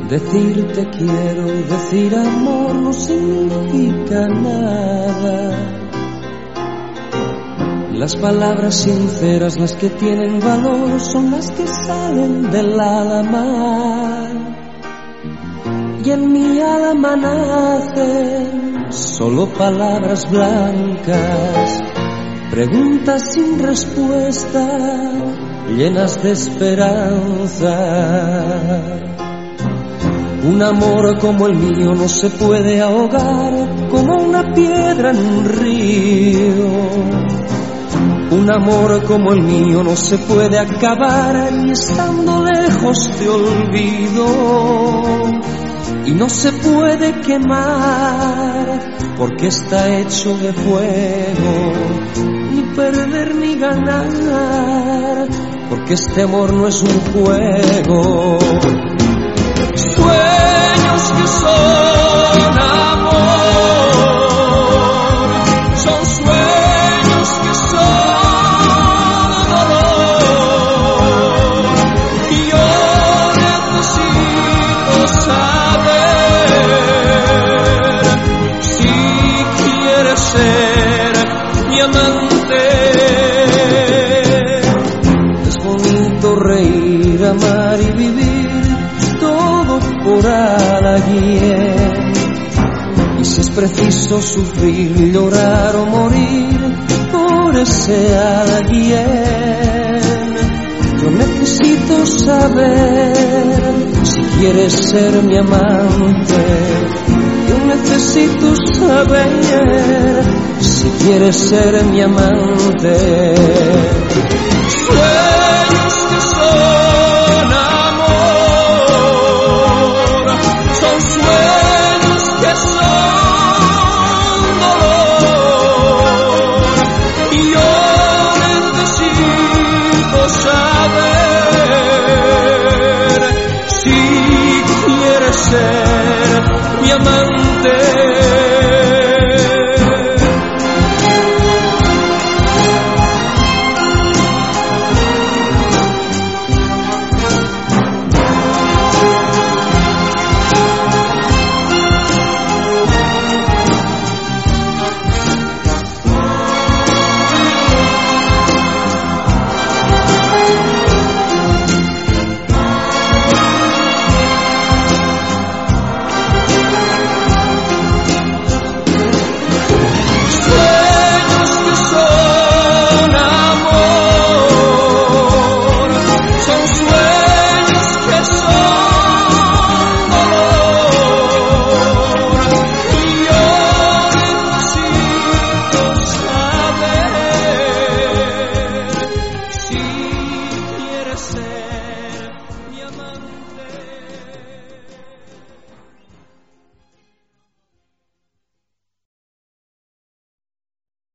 Decir te quiero y decir amor no significa nada. Las palabras sinceras, las que tienen valor, son las que salen del alma. Y en mi alma nacen solo palabras blancas, preguntas sin respuesta, llenas de esperanza. Un amor como el mío no se puede ahogar como una piedra en un río. Un amor como el mío no se puede acabar y estando lejos te olvido. Y no se puede quemar porque está hecho de fuego, ni perder ni ganar porque este amor no es un juego. Sueños que son amor, son sueños que son dolor, y yo necesito saber si quieres ser mi amante. Es bonito reír, amar y vivir por alguien, y si es preciso sufrir, llorar o morir por ese alguien. Yo necesito saber si quieres ser mi amante. Yo necesito saber si quieres ser mi amante. Sueños que son amor, son sueños que son dolor, y yo necesito saber si quieres ser mi amante. Ser